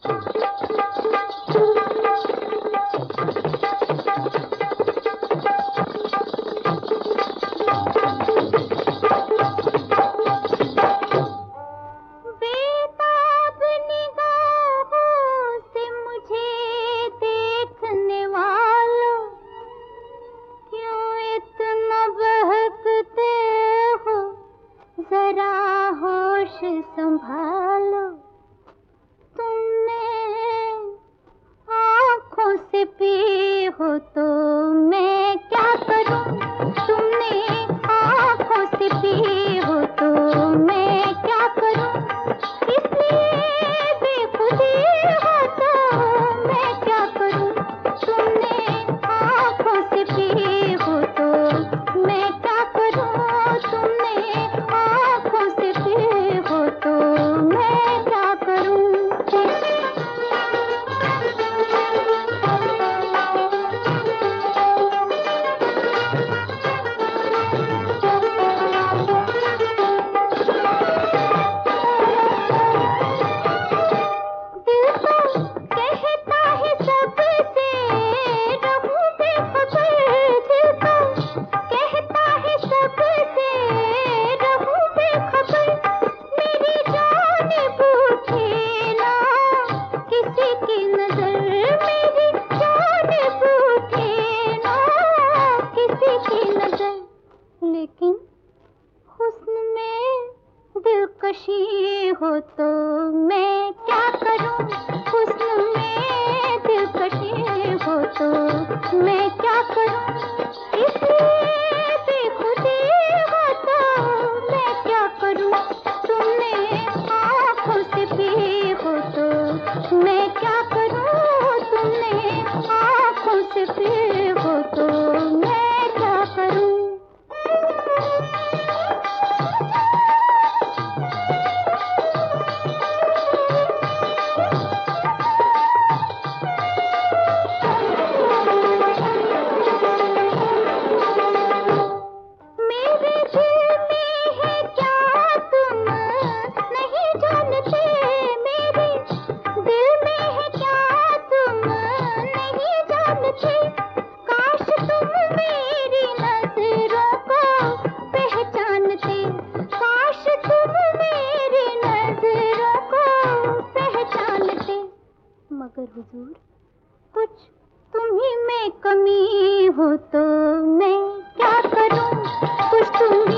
संभालो, तुमने आँखों से पी हो तो मैं क्या करूं? तुमने आँखों से पी हो तो मैं क्या करूं? इसलिए बेखुदी हो तो मैं क्या करूं? तुमने आँखों से पी हो तो मैं क्या करूं? तुमने आँखों से पी हो तो मैं क्या करूं? लेकिन हुस्न में दिलकशी हो तो मैं क्या करूं? हुस्न में दिलकशी हो तो मैं क्या करूं? इसलिए बेखुदी हो तो मैं क्या करूं? तुमने आँखों से पी हो तो मैं क्या करूं? तुमने आँखों से पी हो तो मैं क्या करूं? मगर हुजूर, कुछ तुम्ही में कमी हो तो मैं क्या करूं? कुछ तुम्ही